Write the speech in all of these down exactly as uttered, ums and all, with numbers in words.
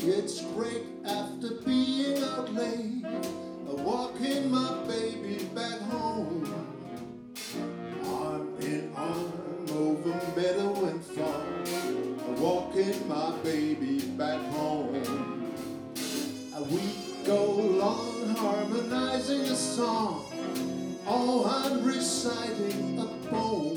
It's great after being out late, walking my baby back home. Arm in arm over meadow and farm, walking my baby back home. We go along harmonizing a song, oh, I'm reciting a poem.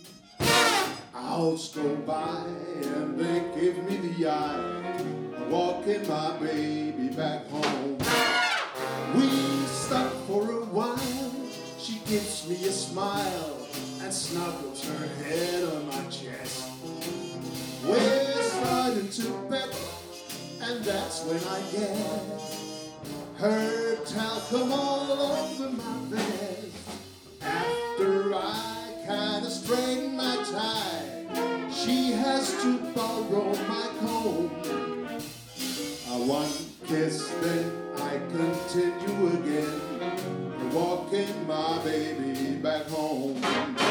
Hours go by and they give me the eye, walking my baby back home. We stop for a while, she gives me a smile and snuggles her head on my chest. We're starting to pet, and that's when I get her talcum all over my vest. After I kinda straighten my tie, she has to borrow my comb. Uh, one kiss, then I continue again, walking my baby back home.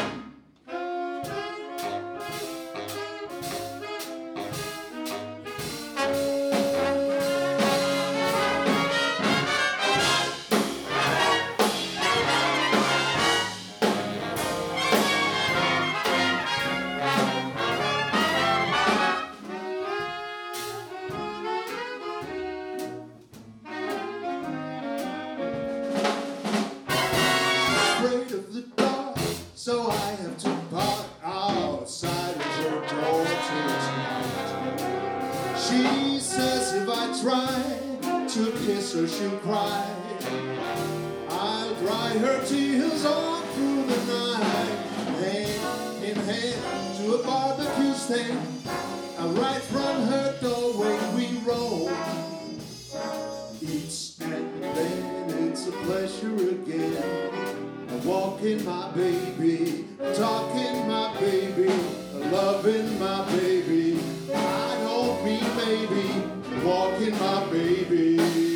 Of the dark, so I have to park outside of her door till it's light. She says if I try to kiss her, she'll cry. I'll dry her tears all through the night. Hand in hand to a barbecue stand, and right from her doorway we roll. Eats and then it's a pleasure again, walking my baby, talking my baby, loving my baby. I don't mean maybe, walking my baby.